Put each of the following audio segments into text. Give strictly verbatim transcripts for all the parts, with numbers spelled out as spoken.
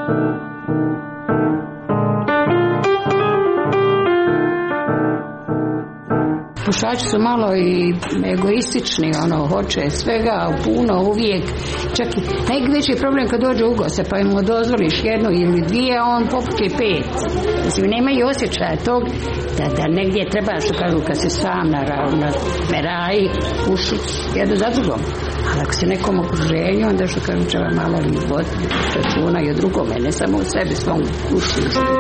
Pušači su malo i egoistični, ono, hoće svega, puno, uvijek. Čak i najveći problem kad dođe u goste, pa im dozvoliš jednu ili dvije, a on poputi pet. Mislim, nemaju osjećaja tog da, da negdje treba, što kažu, kad se sam na, na meraji, puši jedno za drugom. Ali ako se nekom okruženju, onda što kažu, treba malo i voditi računa i o drugome, ne samo u sebi, svom puši.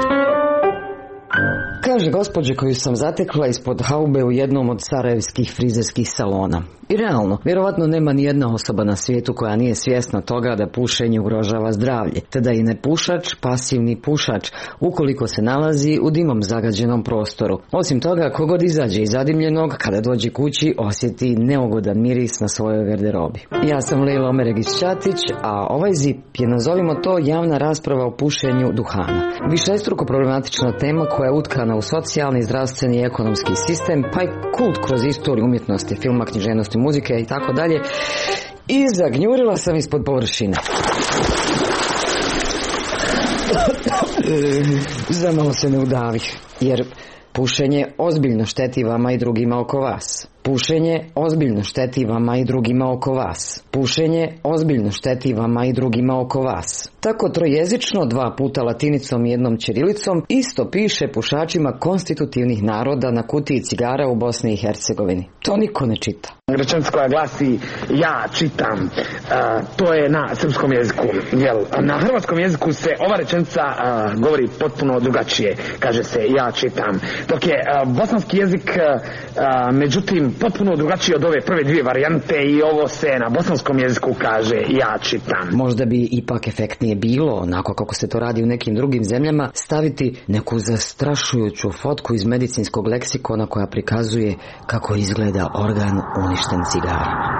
Kaže gospođe koju sam zatekla ispod haube u jednom od sarajevskih frizerskih salona. I realno, vjerovatno nema ni jedna osoba na svijetu koja nije svjesna toga da pušenje ugrožava zdravlje, te da i nepušač, pasivni pušač, ukoliko se nalazi u dimom zagađenom prostoru. Osim toga, kogod izađe iz zadimljenog, kada dođe kući, osjeti neugodan miris na svojoj garderobi. Ja sam Lejla Omeregić-Ćatić, a ovaj zip je, nazovimo to, javna rasprava o pušenju duhana. Višestruko problematična tema koja je utkana u socijalni, zdravstveni i ekonomski sistem, pa i kult kroz istoriju umjetnosti, filma, književnosti, muzike i tako dalje. I zagnjurila sam ispod površine. Zamalo se ne udavih, jer pušenje ozbiljno šteti vama i drugima oko vas. Pušenje ozbiljno šteti vama i drugima oko vas. Pušenje ozbiljno šteti vama i drugima oko vas. Tako trojezično, dva puta latinicom i jednom ćirilicom, isto piše pušačima konstitutivnih naroda na kutiji cigara u Bosni i Hercegovini. To niko ne čita. Rečenica koja glasi ja čitam, uh, to je na srpskom jeziku. Jel, na hrvatskom jeziku se ova rečenica uh, govori potpuno drugačije. Kaže se ja čitam. Dok je uh, bosanski jezik uh, međutim potpuno drugačiji od ove prve dvije varijante i ovo se na bosanskom jeziku kaže ja čitam. Možda bi ipak efektnije bilo, onako kako se to radi u nekim drugim zemljama, staviti neku zastrašujuću fotku iz medicinskog leksikona koja prikazuje kako izgleda organ uništen cigarama.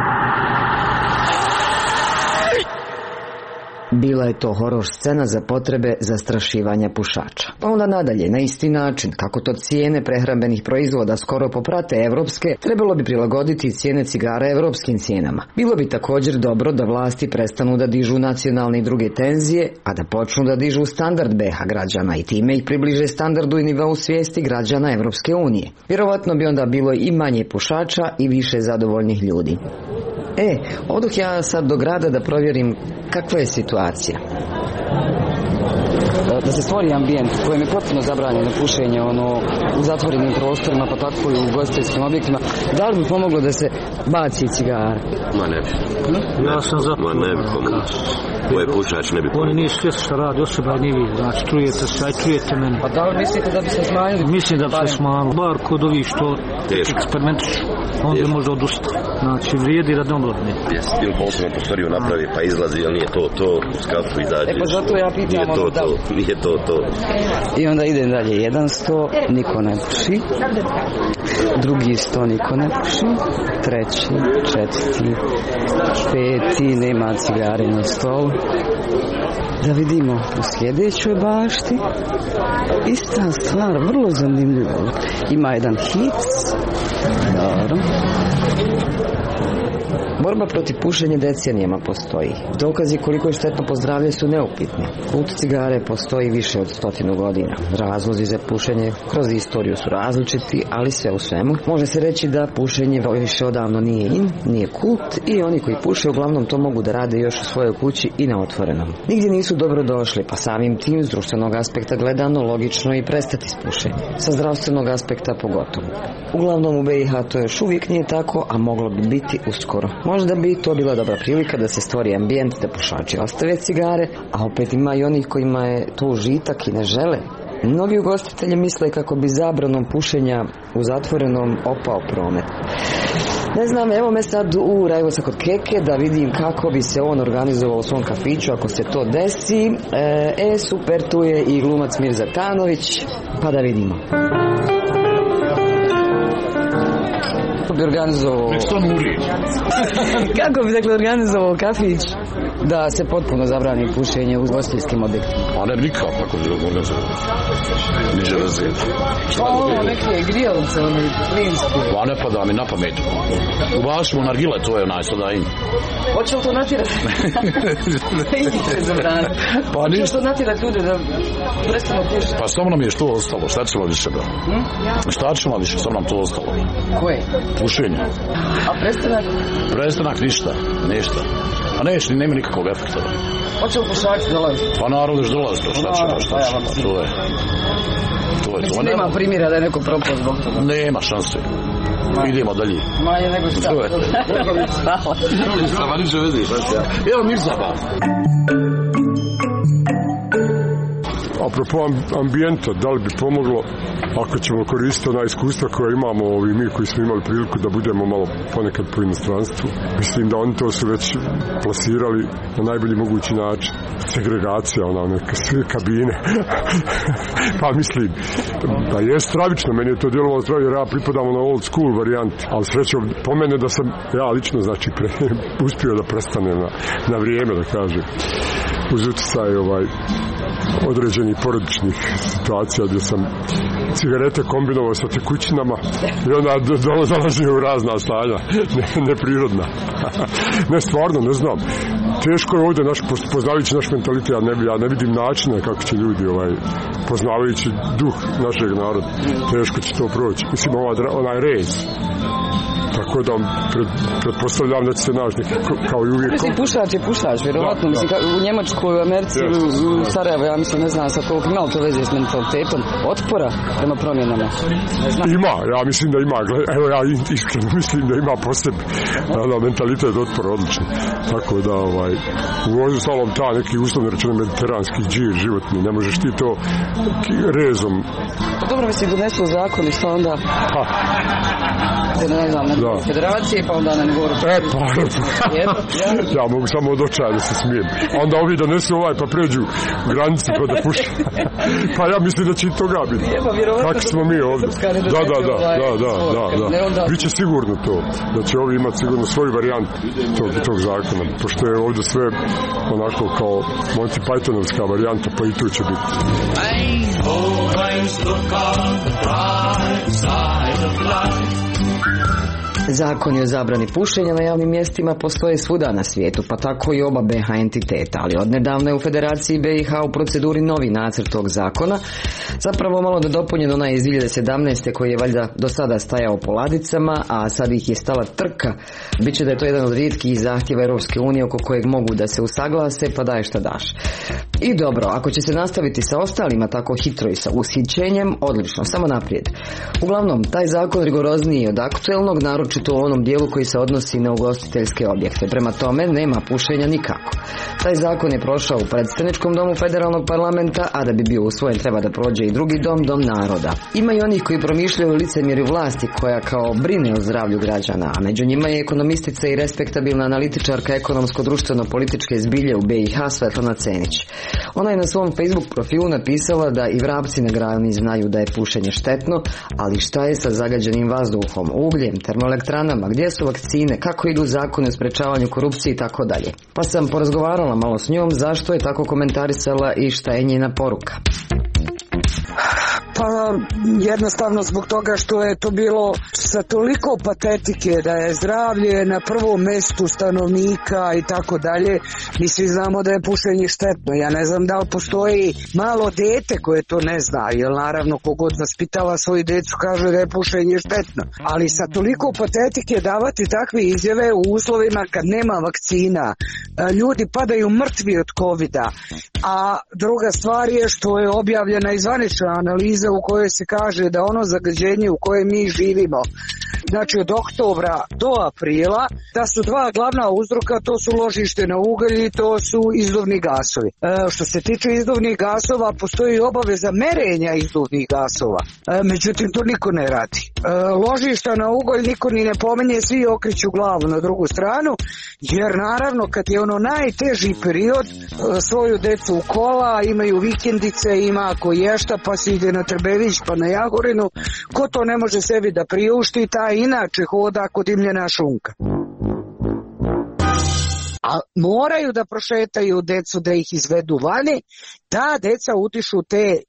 Bila je to horor scena za potrebe zastrašivanja pušača. Pa onda nadalje, na isti način, kako to cijene prehrambenih proizvoda skoro poprate evropske, trebalo bi prilagoditi cijene cigara evropskim cijenama. Bilo bi također dobro da vlasti prestanu da dižu nacionalne i druge tenzije, a da počnu da dižu standard B iH građana i time ih približe standardu i nivou svijesti građana Evropske unije. Vjerovatno bi onda bilo i manje pušača i više zadovoljnih ljudi. E, odoh ja sad do grada da provjerim kakva je situacija. Da se stvori ambijent u kojem je potpuno zabranjeno pušenje, ono, u zatvorenim prostorima, pa tako i u ugostiteljskim objektima, da li bi pomoglo da se baci cigara? Ma ne bi. Ja sam za... Ma ne bi pomoglo. Ovo je pušač, ne bi pomoglo. Oni nije svjesno što radi, osoba je nije, znači čujete se, aj čujete mene. Pa da li mislite da bi se smanjili? Mislim da bi se smanjili. Bar kod ovih što eksperimentišu, onda može odustati. Znači vrijedi radomladne. Jesi, ili posebno prostoriju napravi, pa izlazi, ali nije to, to, u skafu izađeš. E pa zato ja pitam, nije to, to, nije to, to. I onda ide dalje, jedan sto, niko ne puši, drugi sto, niko ne puši, treći, četvrti, peti, nema cigare na stolu. Da vidimo u sljedećoj bašti, ista stvar, vrlo zanimljiva. Ima jedan hit, dobro. Borba protiv pušenja decenijama postoji. Dokazi koliko je štetno po zdravlje su neupitni. Kult cigare postoji više od stotinu godina. Razlozi za pušenje kroz istoriju su različiti, ali sve u svemu. Može se reći da pušenje više odavno nije in, nije kult i oni koji puše uglavnom to mogu da rade još u svojoj kući i na otvorenom. Nigdje nisu dobro došli, pa samim tim s društvenog aspekta gledano logično i prestati s pušenjem. Sa zdravstvenog aspekta pogotovo. Uglavnom u B iH to još uvijek nije tako, a moglo bi biti uskoro. Možda bi to bila dobra prilika da se stvori ambijent da pušači ostave cigare, a opet ima i onih kojima je to užitak i ne žele. Mnogi ugostitelji misle kako bi zabranom pušenja u zatvorenom opao promet. Ne znam, evo me sad u Rajvosa kod Keke da vidim kako bi se on organizovao u svom kafiću ako se to desi. E, e super, tu je i glumac Mirza Tanović, pa da vidimo. Kako bi organizovao... Nek što nuri. Kako bi dakle organizovao kafić da se potpuno zabrani pušenje u ugostiteljskim objektima? A ne, nikako, tako je organizovano. Niže razine. Pa ovo neke grijalice, one plinske. Pa ne pada mi na pamet. Ubacimo nargile, to je onaj sada im. Hoće li to natjerati? I njih će zabraniti. Pa hoće li to natjerati ljude da prestanu pušiti? Pa samo nam je što ostalo, šta ćemo više da? Hm? Šta ćemo više, samo nam to ostalo. Koje? Pušenje. A prestanak? Prestanak ništa, ništa. A neće, nema nikakvog efekta. Hoće li pušači dolaziti? Pa naravno još dolazi to, šta ćemo, šta ćemo, pa to je. To je mislim, nema primjera da je neko propao zbog toga? Nema šanse. Idemo dalje. Manje nego šta. To je. Sama niče vezi. Evo Mirzaba. Apropo ambijenta, da li bi pomoglo ako ćemo koristiti ona iskustva koja imamo ovi mi koji smo imali priliku da budemo malo ponekad po inostranstvu. Mislim da oni to su već plasirali na najbolji mogući način. Segregacija, ona neka sve kabine. Pa mislim da je stravično, meni je to djelovalo stravično jer ja pripadam na old school varijanti, ali srećom po mene da sam ja lično znači pre, uspio da prestanem na, na vrijeme da kažem uz utjecaj ovaj određenih porodičnih situacija gdje sam cigarete kombinovao sa tekućinama i onda dolazio u razna stanja, ne, neprirodna. Ne, stvarno, ne znam. Teško je ovdje, naš, poznavajući naš mentalitet, ja ne, ja ne vidim načina kako će ljudi, ovaj, poznavajući duh našeg naroda, teško će to proći. Mislim, ovaj, onaj rez. Tako da pred, pretpostavljam da će se naći neki kao i uvijek. Mislim, pušač je pušač, vjerovatno. Da, mislim, da. U Njemačkoj, u Americi, yes. u, u Sarajevo, ja mislim, ne znam sa koliko imalo to veze s mentalitetom otpora prema promjenama. Ima, ja mislim da ima. Evo, ja iskreno mislim da ima posebno da, mentalitet otpora odličan. Tako da, ovaj, u ovdje salom ta neki uslovno rečeno mediteranski džir životni, ne možeš ti to rezom. Pa dobro, mislim, donesu zakon i što onda... Ha. Ne znam, ne federacije, pa onda ne govoru. E, pa, ja mogu samo od očaja da se smijem. Onda ovi donesu ovaj, pa pređu granici pa da puše. Pa ja mislim da će i toga biti. Kako smo mi ovdje. Da, da, da, da, da, da, da. Biće sigurno to, da će ovi imati sigurno svoju varijantu tog, tog zakona, pošto je ovdje sve onako kao Monty Pythonovska varijanta, pa i tu će biti. Zakoni o zabrani pušenja na javnim mjestima postoje svuda na svijetu, pa tako i oba be ha entiteta, ali odnedavno je u Federaciji be i ha u proceduri novi nacrt tog zakona, zapravo malo nadopunjen onaj iz dvije hiljade sedamnaeste koji je valjda do sada stajao po ladicama, a sad ih je stala trka. Biće da je to jedan od rijetkih zahtjeva Europske unije oko kojeg mogu da se usaglase, pa daj šta daš. I dobro, ako će se nastaviti sa ostalima tako hitro i sa ushićenjem, odlično, samo naprijed. Uglavnom, taj zakon rigorozniji od aktuelnog, naročito u onom dijelu koji se odnosi na ugostiteljske objekte. Prema tome, nema pušenja nikako. Taj zakon je prošao u predstavničkom domu federalnog parlamenta, a da bi bio usvojen treba da prođe i drugi dom, dom naroda. Ima i onih koji promišljaju licemjerju vlasti koja kao brine o zdravlju građana, a među njima je ekonomistica i respektabilna analitičarka ekonomsko-društveno-političke zbilje u be i ha Svetlana Cenić. Ona je na svom Facebook profilu napisala da i vrapci na grani znaju da je pušenje štetno, ali šta je sa zagađenim vazduhom, ugljem, termoelektranama, gdje su vakcine, kako idu zakoni o sprečavanju korupcije i tako dalje. Pa sam porazgovarala malo s njom zašto je tako komentarisala i šta je njena poruka. Pa jednostavno zbog toga što je to bilo sa toliko patetike da je zdravlje na prvom mjestu stanovnika i tako dalje. Mi svi znamo da je pušenje štetno. Ja ne znam da li postoji malo dete koje to ne zna, jer naravno kogod vaspitava svoju decu kaže da je pušenje štetno. Ali sa toliko patetike davati takve izjave u uslovima kad nema vakcina, ljudi padaju mrtvi od covida. A druga stvar je što je objavljena i zvanična analiza u kojoj se kaže da ono zagađenje u kojem mi živimo, znači od oktobra do aprila, da su dva glavna uzroka, to su ložište na ugalj i to su izduvni gasovi. E, što se tiče izduvnih gasova, postoji obaveza merenja izduvnih gasova. E, međutim, to niko ne radi. E, ložišta na ugalj niko ni ne pomenje, svi okreću glavu na drugu stranu, jer naravno kad je ono najteži period, e, svoju decu u kola, imaju vikendice, ima ko ješta, pa se ide na Trbević, pa na Jagorinu. Ko to ne može sebi da priušti, taj inače hoda kod dimljena šunka. a moraju da prošetaju decu, da ih izvedu vani, ta deca utišu te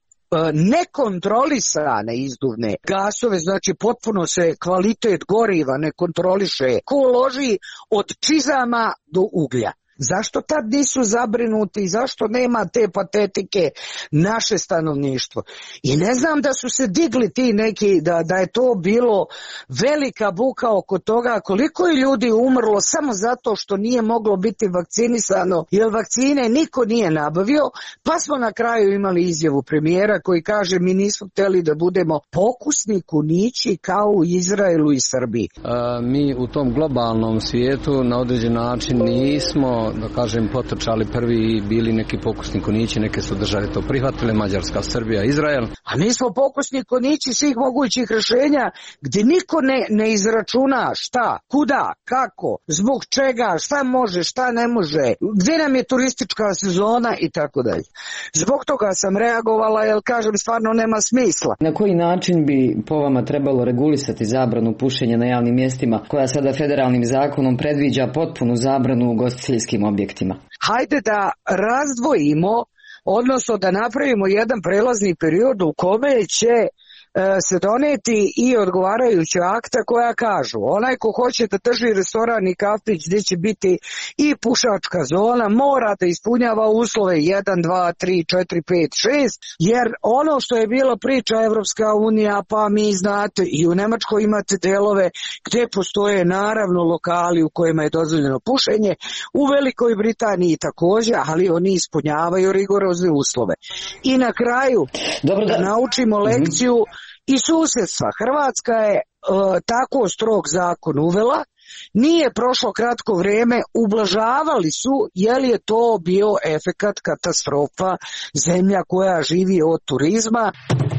nekontrolisane izduvne gasove, znači potpuno se kvalitet goriva ne kontroliše, ko loži od čizama do uglja. Zašto tad nisu zabrinuti, zašto nema te patetike naše stanovništvo? I ne znam da su se digli ti neki, da, da je to bilo velika buka oko toga koliko je ljudi umrlo samo zato što nije moglo biti vakcinisano, jer vakcine niko nije nabavio, pa smo na kraju imali izjavu premijera koji kaže mi nismo htjeli da budemo pokusni kunići kao u Izraelu i Srbiji. A, mi u tom globalnom svijetu na određen način nismo, da kažem, potrčali prvi i bili neki pokusni kunići, neke su države to prihvatile, Mađarska, Srbija, Izrael. A mi smo pokusni kunići svih mogućih rješenja gdje niko ne, ne izračuna šta, kuda, kako, zbog čega, šta može, šta ne može, gdje nam je turistička sezona i tako dalje. Zbog toga sam reagovala, jer kažem stvarno nema smisla. Na koji način bi po vama trebalo regulisati zabranu pušenja na javnim mjestima koja sada federalnim zakonom predviđa potpunu zabranu u ugostiteljskim objektima? Hajde da razdvojimo, odnosno da napravimo jedan prelazni period u kome će se doneti i odgovarajuća akta koja kažu onaj ko hoće da drži restoran i kafić gdje će biti i pušačka zona mora da ispunjava uslove jedan, dva, tri, četiri, pet, šest, jer ono što je bilo priča Evropska unija, pa mi znate i u Nemačkoj imate delove gdje postoje naravno lokali u kojima je dozvoljeno pušenje, u Velikoj Britaniji također, ali oni ispunjavaju rigorozne uslove. I na kraju Dobro, da. da naučimo lekciju i susjedstva. Hrvatska je e, tako strog zakon uvela, nije prošlo kratko vrijeme, ublažavali su, je li je to bio efekat katastrofa, zemlja koja živi od turizma.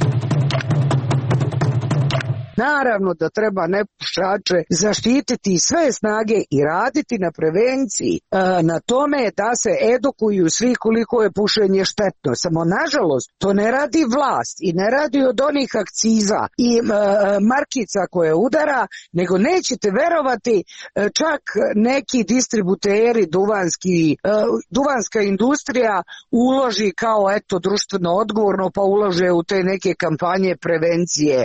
Naravno da treba nepušače zaštititi sve snage i raditi na prevenciji, na tome da se edukuju svi koliko je pušenje štetno. Samo nažalost to ne radi vlast i ne radi od onih akciza i markica koje udara, nego nećete verovati čak neki distributeri duvanski, duvanska industrija uloži kao eto društveno odgovorno pa ulože u te neke kampanje prevencije.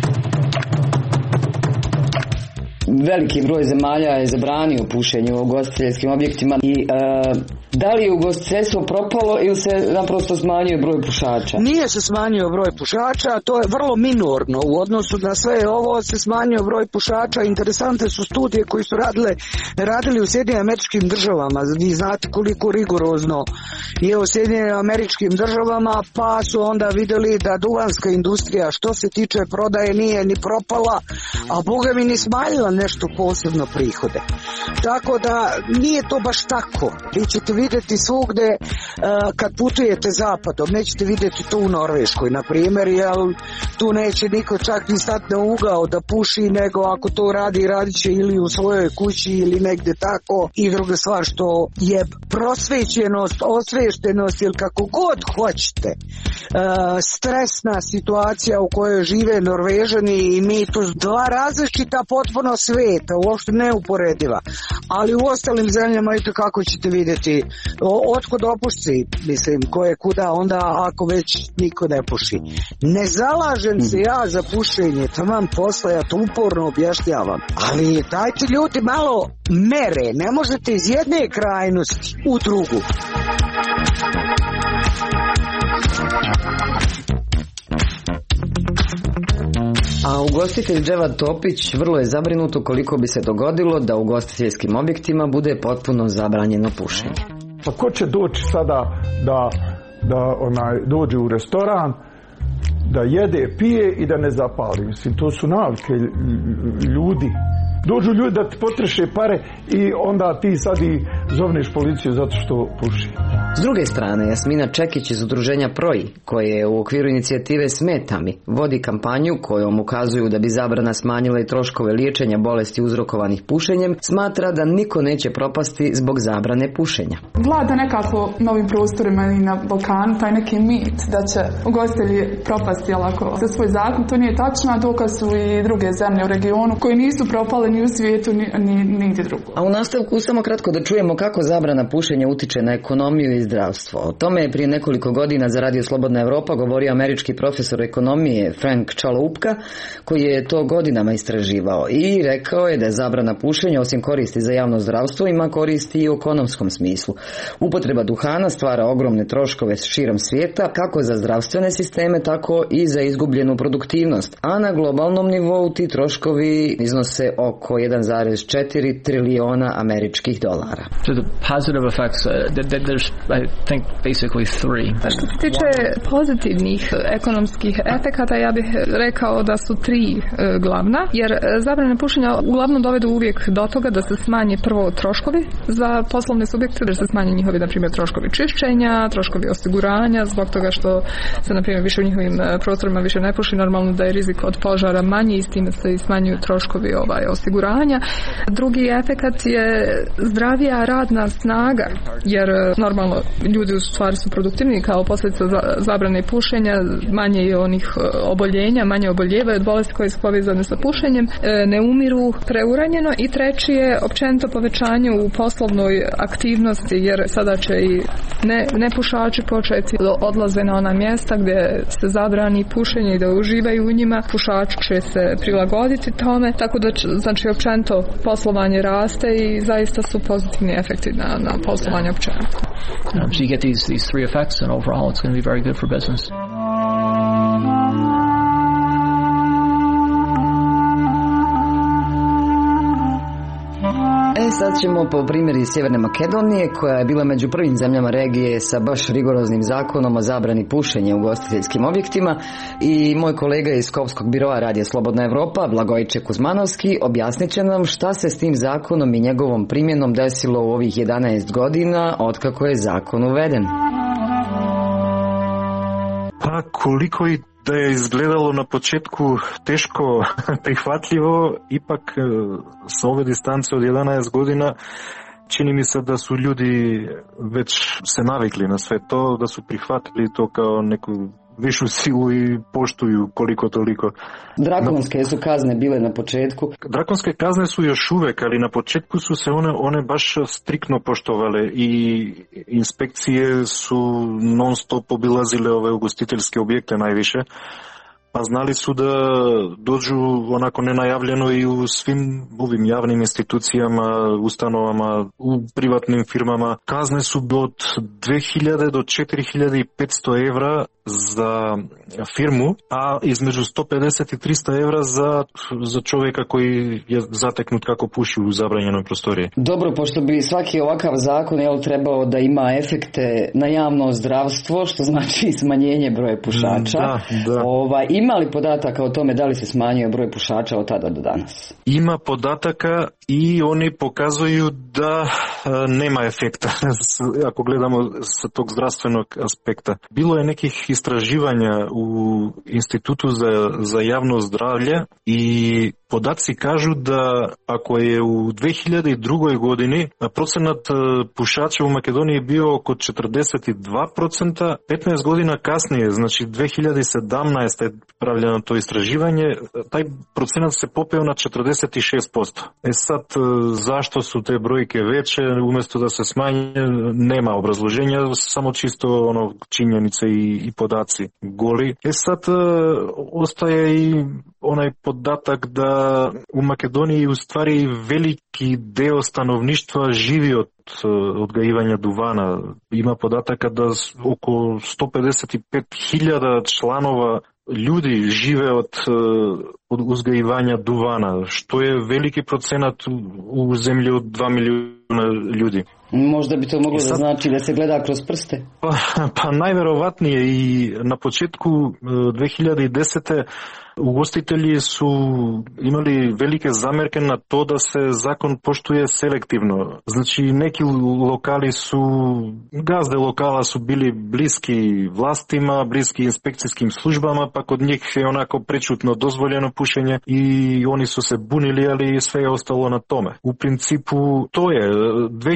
Veliki broj zemalja je zabranio pušenje u ugostiteljskim objektima i e, da li je ugostiteljstvo propalo ili se naprosto smanjio broj pušača? Nije se smanjio broj pušača, to je vrlo minorno u odnosu na sve ovo se smanjio broj pušača. Interesantne su studije koji su radile, radili u Sjedinjenim Američkim Državama. Vi znate koliko rigorozno je u Sjedinjenim Američkim Državama, pa su onda vidjeli da duvanska industrija što se tiče prodaje nije ni propala, a boga mi ni smanjila nešto posebno prihode. Tako da nije to baš tako. Vi ćete vidjeti svugde uh, kad putujete zapadom, nećete vidjeti to u Norveškoj, na primjer, jer tu neće niko čak ni stati na ugao da puši, nego ako to radi, radit će ili u svojoj kući ili negdje tako. I druga stvar što je prosvećenost, osveštenost ili kako god hoćete, uh, stresna situacija u kojoj žive Norvežani i mi, tu dva različita potpuno sveta, uopšte neuporediva, ali u ostalim zemljama i to kako ćete vidjeti otkud opušci, mislim, ko je kuda onda ako već niko ne puši. Ne zalažem se ja za pušenje, to vam posle, ja to uporno objašnjavam, ali dajte ljudi malo mere, ne možete iz jedne krajnosti u drugu. A ugostitelj Dževad Topić vrlo je zabrinuto koliko bi se dogodilo da u ugostiteljskim objektima bude potpuno zabranjeno pušenje. Pa ko će doći sada da, da onaj, dođe u restoran, da jede, pije i da ne zapali? Mislim, to su navike ljudi. Dođu ljudi da ti potreše pare i onda ti sad i zovneš policiju zato što puši. S druge strane, Jasmina Čekić iz udruženja Proji, koje je u okviru inicijative Smeta mi, vodi kampanju kojom ukazuju da bi zabrana smanjila i troškove liječenja bolesti uzrokovanih pušenjem, smatra da niko neće propasti zbog zabrane pušenja. Vlada nekako na ovim prostorima i na Balkanu taj neki mit da će ugostitelji propasti lako za svoj zakon. To nije tačno, a dokaz su i druge zemlje u regionu koji nisu propale ni u svijetu ni, ni nigdje drugo. A u nastavku samo kratko da čujemo kako zabrana pušenja utiče na ekonomiju i zdravstvo. O tome je prije nekoliko godina za Radio Slobodna Evropa govorio američki profesor ekonomije Frank Čaloupka, koji je to godinama istraživao i rekao je da je zabrana pušenja osim koristi za javno zdravstvo ima koristi i u ekonomskom smislu. Upotreba duhana stvara ogromne troškove širom svijeta, kako za zdravstvene sisteme, tako i za izgubljenu produktivnost, a na globalnom nivou ti troškovi iznose oko jedan zarez četiri trilijona američkih dolara. To the positive effects, uh, there's I think basically three. Što se tiče pozitivnih ekonomskih efekata, ja bih rekao da su tri e, glavna, jer zabrana pušenja uglavnom dovedu uvijek do toga da se smanje prvo troškovi za poslovne subjekte, da se smanje njihovi, na primjer, troškovi čišćenja, troškovi osiguranja, zbog toga što se, na primjer, više u njihovim prostorima više ne puši, normalno da je rizik od požara manji i s time se i smanjuju troškovi ovaj, osiguranja. Drugi efekat je zdravija radna snaga, jer normalno ljudi u stvari su produktivni kao posljedica zabrane pušenja, manje je onih oboljenja, manje oboljevaju od bolesti koje su povezane sa pušenjem, ne umiru preuranjeno i treći je općenito povećanje u poslovnoj aktivnosti, jer sada će i ne, nepušači početi odlaze na ona mjesta gdje se zabrani pušenje i da uživaju u njima, pušači će se prilagoditi tome, tako da će, znači općenito poslovanje raste i zaista su pozitivni efekti na, na poslovanje općenito. Um, so you get these these three effects, and overall, it's going to be very good for business. E sad ćemo po primjeri Sjeverne Makedonije, koja je bila među prvim zemljama regije sa baš rigoroznim zakonom o zabrani pušenja u ugostiteljskim objektima, i moj kolega iz Skopskog biroa Radija Slobodna Evropa, Blagojče Kuzmanovski, objasnit će nam šta se s tim zakonom i njegovom primjenom desilo u ovih jedanaest godina otkako je zakon uveden. Pa koliko i da je izgledalo na početku teško prihvatljivo, ipak sa ove distance od jedanaest godina čini mi se da su ljudi već se navikli na sve to, da su prihvatili to kao neku višu silu i poštuju koliko toliko. Drakonske su kazne bile na početku? Drakonske kazne su još uvek, ali na početku su se one, one baš striktno poštovale i inspekcije su non stop obilazile ove ugostiteljske objekte najviše. Pa znali su da dođu onako nenajavljeno i u svim ovim javnim institucijama, ustanovama, u privatnim firmama. Kazne su od dve hiljade do četiri hiljade petsto evra za firmu, a između sto pedeset i trista evra za, za čovjeka koji je zateknut kako puši u zabranjenoj prostoriji. Dobro, pošto bi svaki ovakav zakon jel, trebao da ima efekte na javno zdravstvo, što znači smanjenje broja pušača. Da, da. Ova, ima li podataka o tome da li se smanjio broj pušača od tada do danas? Ima podataka i oni pokazuju da a, nema efekta, ako gledamo sa tog zdravstvenog aspekta. Bilo je nekih istraživanja u Institutu za, za javno zdravlje i podaci kažu da ako je u dve hiljade druge. godini procenat pušača u Makedoniji bio oko četrdeset dva procenta, petnaest godina kasnije, znači dve hiljade sedamnaeste. je pravljeno to istraživanje, taj procenat se popeo na četrdeset šest posto. E sad, zašto su te brojke veće, umjesto da se smanje, nema obrazloženja, samo čisto ono činjenice i, i podaci goli. E sad, ostaje i onaj podatak da u Makedoniji u stvari veliki deo stanovništva živi od odgajivanja duvana. Ima podataka da oko sto pedeset pet hiljada članova ljudi žive od, od uzgajivanja duvana, što je veliki procenat u zemlji od dva milijuna ljudi. Možda bi to moglo sad, da znači da se gleda kroz prste? Pa, pa najverovatnije i na početku dve hiljade desete. Ugostitelji su imali velike zamerke na to da se zakon poštuje selektivno. Znači neki lokali su, gazde lokala su bili bliski vlastima, bliski inspekcijskim službama, pa kod njih je onako prečutno dozvoljeno pušenje i oni su se bunili, ali sve je ostalo na tome. U principu to je, dve hiljade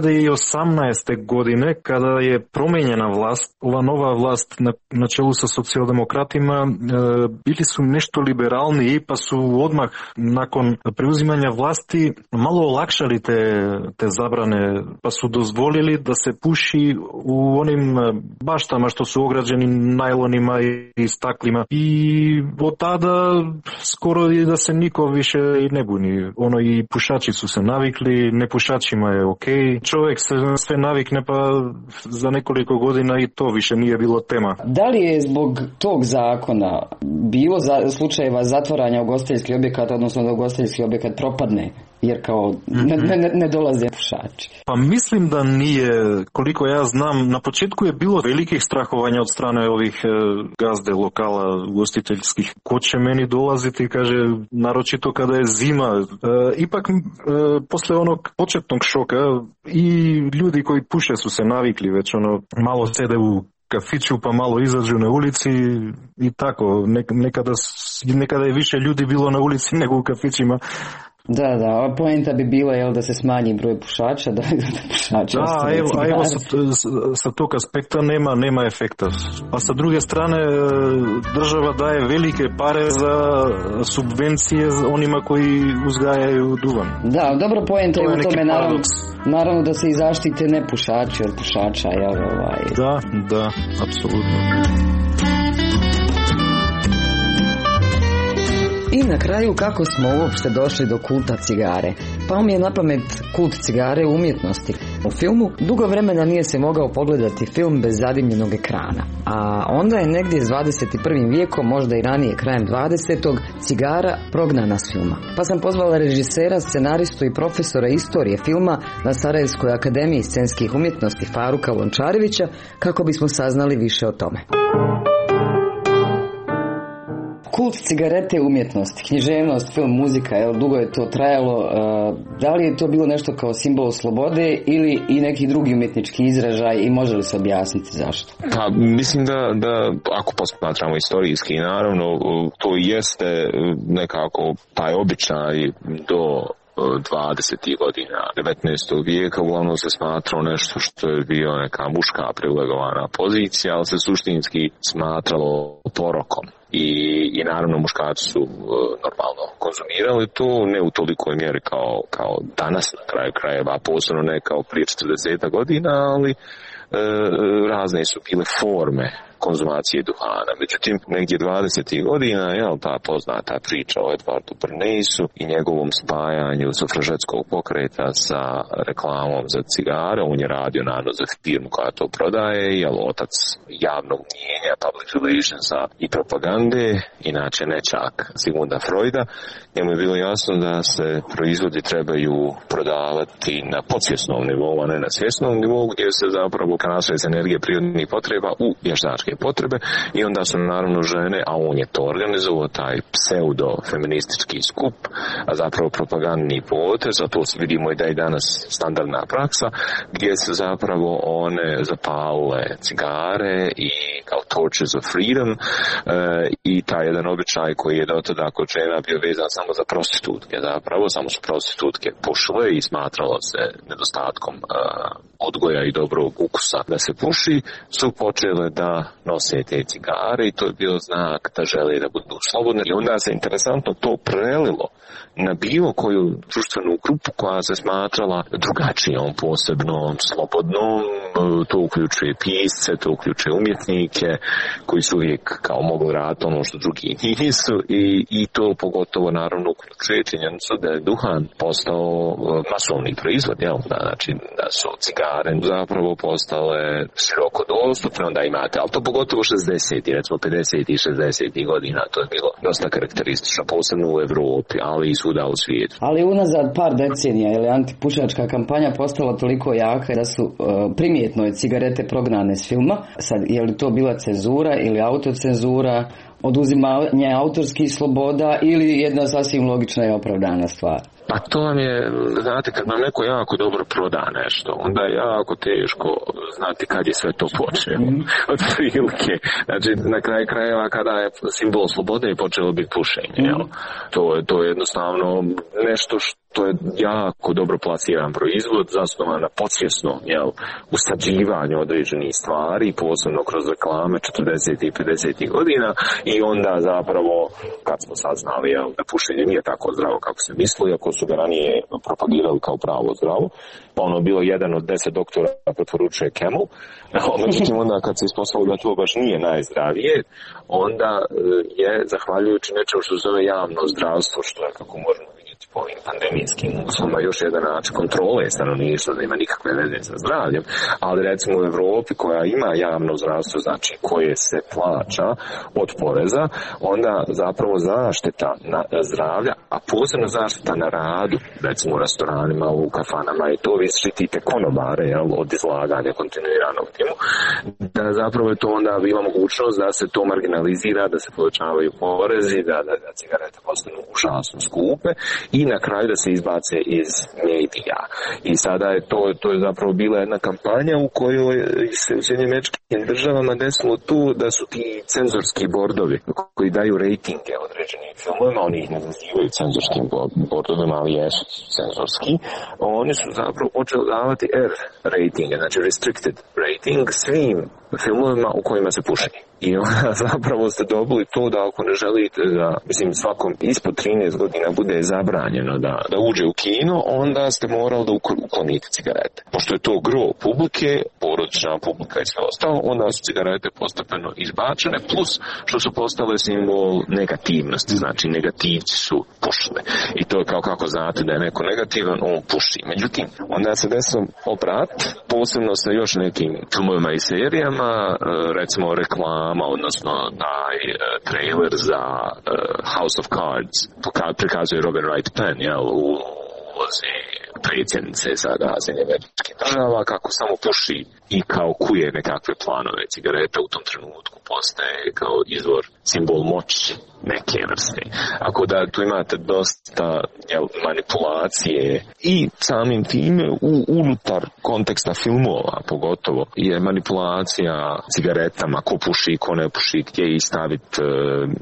hiljade osamnaeste. godine, kada je promijenjena vlast, ova nova vlast na, na čelu sa socijaldemokratima, e, bili su nešto liberalniji, pa su odmah nakon preuzimanja vlasti malo olakšali te, te zabrane, pa su dozvolili da se puši u onim baštama što su ograđeni najlonima i staklima. I od tada skoro je da se niko više i ne buni. Ono, i pušači su se navikli, nepušačima je ok. Čovjek se sve navikne, pa za nekoliko godina i to više nije bilo tema. Da li je zbog tog zakona bilo za, slučajeva zatvaranja ugostiteljskih objekata, odnosno da ugostiteljski objekat propadne? Jer kao ne, ne, ne dolaze pušači. Pa mislim da nije, koliko ja znam, na početku je bilo velikih strahovanja od strane ovih e, gazde lokala ugostiteljskih. Ko će meni dolaziti, kaže, naročito kada je zima. E, ipak e, posle onog početnog šoka i ljudi koji puše su se navikli već, ono, malo sede u kafiću pa malo izađu na ulici i tako. Nekada, nekada je više ljudi bilo na ulici nego u kafićima. Da, da, poenta bi bila, jel, da se smanji broj pušača, da, da pušači da, ostane evo, cigare. evo sa, sa tog aspekta nema, nema efekta. A sa druge strane država daje velike pare za subvencije onima koji uzgajaju duvan. Da, dobro, poenta to je u tome, naravno, paradoks. naravno da se i zaštite ne pušači od pušača, jel, ovaj. Da, da, apsolutno. I na kraju, kako smo uopšte došli do kulta cigare? Pao mi je na pamet kult cigare u umjetnosti. U filmu dugo vremena nije se mogao pogledati film bez zadimljenog ekrana. A onda je negdje s dvadeset prvim vijekom, možda i ranije krajem dvadesetog cigara prognana s filma. Pa sam pozvala režisera, scenaristu i profesora istorije filma na Sarajevskoj akademiji scenskih umjetnosti Faruka Lončarevića kako bismo saznali više o tome. Kult cigarete umjetnosti, književnost, film, muzika, jel, dugo je to trajalo. Da li je to bilo nešto kao simbol slobode ili i neki drugi umjetnički izražaj i može li se objasniti zašto? Pa mislim da, da ako posmatramo istorijski, naravno to jeste nekako taj običaj do dvadesetih godina devetnaestog vijeka uglavnom se smatralo nešto što je bio neka muška privilegovana pozicija, ali se suštinski smatralo porokom. I, i naravno muškarci su uh, normalno konzumirali to, ne u tolikoj mjeri kao, kao danas na kraju krajeva, posebno ne kao prije četrdeset godina, ali uh, razne su bile forme konzumacije duhana. Međutim, negdje dvadesetih godina, jel, ta poznata priča o Edvardu Bernayssu i njegovom spajanju sufražetskog pokreta sa reklamom za cigare. On je radio naravno za firmu koja to prodaje, jel, otac javnog mnijenja, public relationsa i propagande, inače nečak Sigmunda Freuda. Njemu je bilo jasno da se proizvodi trebaju prodavati na podsvjesnom nivou, a ne na svjesnom nivou, gdje se zapravo kanasuje iz energije prirodnih potreba u vještačke potrebe i onda su naravno žene, a on je to organizovao, taj pseudo-feministički skup, a zapravo propagandni potez, a to vidimo i da je danas standardna praksa, gdje se zapravo one zapalile cigare i kao torches of freedom e, i taj jedan običaj koji je do tada kod žena bio vezan samo za prostitutke, zapravo samo su prostitutke pušile i smatralo se nedostatkom e, odgoja i dobrog ukusa da se puši, su počele da nose te cigare i to je bio znak da žele da budu slobodne i onda se interesantno to prelilo na bilo koju društvenu grupu koja se smatrala drugačijom, posebnom, slobodnom, to uključuje pisce, to uključuje umjetnike koji su uvijek kao mogli raditi ono što drugi nisu i, i to pogotovo naravno uključuje činjenicu da je duhan postao masovni proizvod, jel? Da, znači da su cigare zapravo postale široko dostupne, onda imate, ali to pogotovo šezdesetih, recimo pedesetih i šezdesetih godina, to je bilo dosta karakteristično, posebno u Evropi, ali i svuda u svijetu. Ali unazad par decenija je antipušačka kampanja postala toliko jaka da su uh, primjetno je cigarete prognane s filma. Sad, je li to bila cenzura ili autocenzura, oduzimanje autorskih sloboda ili jedna sasvim logična i opravdana stvar? Pa to vam je, znate, kad nam neko jako dobro proda nešto, onda je jako teško znati kad je sve to počelo. Od prilike. Znači, na kraju krajeva kada je simbol slobode je počelo biti pušenje. Jel? To, je, to je jednostavno nešto što To je jako dobro plasiran proizvod, zasnovan na podsvjesnom, jel, usađivanju određenih stvari, posebno kroz reklame četrdesetih i pedesetih godina, i onda zapravo, kad smo saznali, jel, da pušenje nije tako zdravo kako se misli, ako su ga ranije propagirali kao pravo zdravo, pa ono bilo jedan od deset doktora preporučuje Camel, međutim onda kad se ispostavilo da to baš nije najzdravije, onda je, zahvaljujući nečemu što se zove javno zdravstvo, što je, kako možemo po ovim pandemijskim uslovima, još jedan način kontrole stanovništva, da ima nikakve veze sa zdravljem, ali recimo u Evropi koja ima javno zdravstvo, znači koje se plaća od poreza, onda zapravo zaštita na zdravlja, a posebno zaštita na radu, recimo u restoranima, u kafanama, i to vi štitite konobare, jel, od izlaganja kontinuiranog timu, da zapravo je to onda bila mogućnost da se to marginalizira, da se povećavaju porezi, da, da, da cigarete postanu užasno skupe i na kraju da se izbace iz medija. I sada je to, to je zapravo bila jedna kampanja u kojoj se u Sjedinjenim Američkim Državama desilo tu da su ti cenzorski bordovi koji daju rejtinge određenim filmovima, oni ih ne nazivaju cenzorskim bordovima, ali jesu cenzorski, oni su zapravo počeli davati R rejtinge, znači restricted rating svim filmovima u kojima se puši. I onda zapravo ste dobili to da ako ne želite da, mislim, svakom ispod trinaest godina bude zabranjeno da, da uđe u kino, onda ste morali da uklonite cigarete. Pošto je to gro publike, porodična publika i sve ostalo, onda su cigarete postepeno izbačene, plus što su postale simbol negativnosti, znači negativci su pušili. I to je kao kako znate da je neko negativan, on puši. Međutim, onda se desilo obrat, posebno sa još nekim filmovima i serijama, recimo reklama, odnosno taj uh, trailer za uh, House of Cards prikazuje Robin Wright Penn, jel, u ulozi predsjednice sada Sjedinjenih Američkih Država, kako samo puši i kao kuje nekakve planove. Cigareta u tom trenutku postaje kao izvor, simbol moći neke vrste. Ako da tu imate dosta, jel, manipulacije i samim time u, unutar konteksta filmova pogotovo je manipulacija cigaretama, ko puši, ko ne puši, gdje ih staviti e,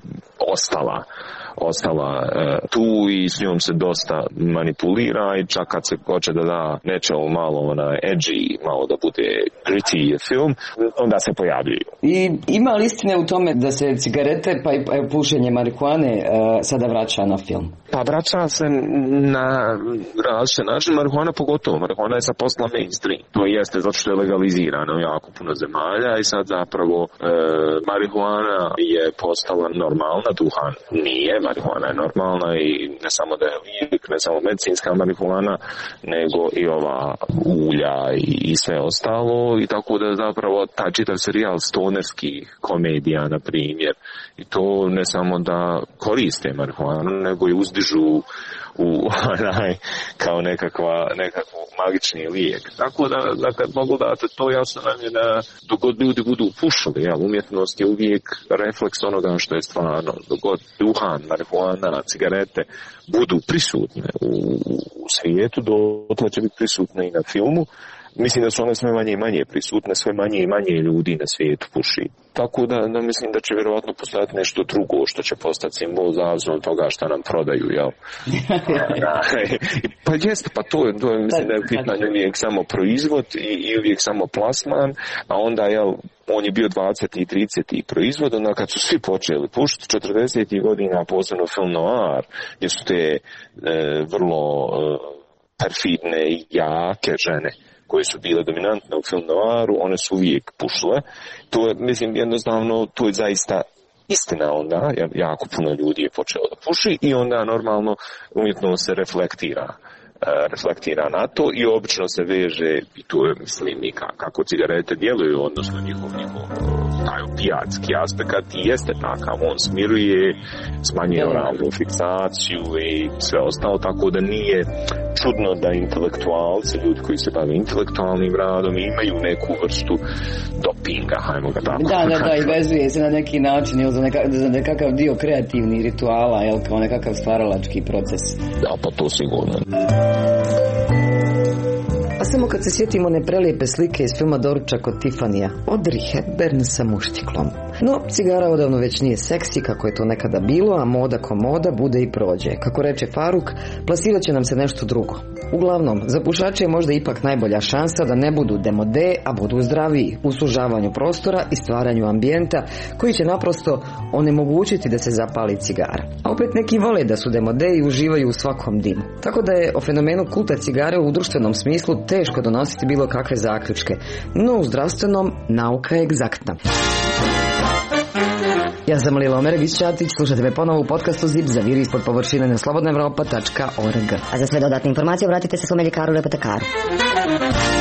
ostala ostala e, tu i s njom se dosta manipulira i čak kad se hoće da da nečemu malo ona edgy, malo da bude gritty film, onda se pojavljuju. I ima li istine u tome da se cigarete pa i pušenje marihuane e, sada vraća na film? Pa vraća se na različite načine, marihuana pogotovo. Marihuana je sad postala mainstream. To jeste zato što je legalizirano u jako puno zemalja i sad zapravo e, marihuana je postala normalna, duhan nije. Marihuana je normalna i ne samo da je lijek, ne samo medicinska marihuana, nego i ova ulja i, i sve ostalo. I tako da zapravo taj čitav serijal stonerskih komedija, na primjer, i to ne samo da koriste marihuanu, nego i uzdižu u onaj kao nekakva, nekakvu magični lijek. Tako da, da kad pogledate to, jasno nam je da dok god ljudi budu pušili, jel, umjetnost je uvijek refleks onoga što je stvarno. Dok god duhan, marihuana, cigarete budu prisutne u, u svijetu, dotle će biti prisutne i na filmu. Mislim da su one sve manje i manje prisutne, sve manje i manje ljudi na svijetu puši. Tako da, da mislim da će vjerovatno postojati nešto drugo što će postati simbol zavisno od toga šta nam prodaju, jel? Pa jeste, pa to je, to je mislim da je pitanje uvijek samo proizvod i, i uvijek samo plasman, a onda, jel, on je bio dvadeseti i trideseti proizvod, onda kad su svi počeli pušiti četrdesetih godina, posebno film noir, gdje su te e, vrlo e, perfidne i jake žene koje su bile dominantne u film noiru, one su uvijek pušile. To je, mislim, jednostavno, to je zaista istina onda, jer jako puno ljudi je počelo da puši i onda normalno umjetno se reflektira. reflektira na to i obično se veže, i to je, mislim, i kako cigarete djeluju, odnosno njihov, njihov taj opijatski aspekt i jeste takav, on smiruje, smanjuje oralnu fiksaciju i sve ostalo, tako da nije čudno da intelektualci, ljudi koji se bave intelektualnim radom, imaju neku vrstu dopinga, hajmo ga tako. Da, da, da, i vezuje se na neki način, jel, za, neka, za nekakav dio kreativnih rituala, jel, kao nekakav stvaralački proces. Da, pa to sigurno. samo kad se sjetimo neprelijepe slike iz filma Doručak od Tiffanyja, Audrey Hepburn sa muštiklom. No, cigara odavno već nije seksi kako je to nekada bilo, a moda ko moda bude i prođe. Kako reče Faruk, plasirat će nam se nešto drugo. Uglavnom, za pušače je možda ipak najbolja šansa da ne budu demode, a budu zdraviji u sužavanju prostora i stvaranju ambijenta koji će naprosto onemogućiti da se zapali cigara. A opet neki vole da su demode i uživaju u svakom dimu. Tako da je o fenomenu kulta cigare u društvenom smislu teško donositi bilo kakve zaključke, no u zdravstvenom nauka je egzaktna. Ja sam Lila Omeregić-Ćatić, slušajte me ponovo u podcastu Zip za vir ispod površine na slobodna evropa tačka org. A za sve dodatne informacije obratite se svom ljekaru ili apotekaru.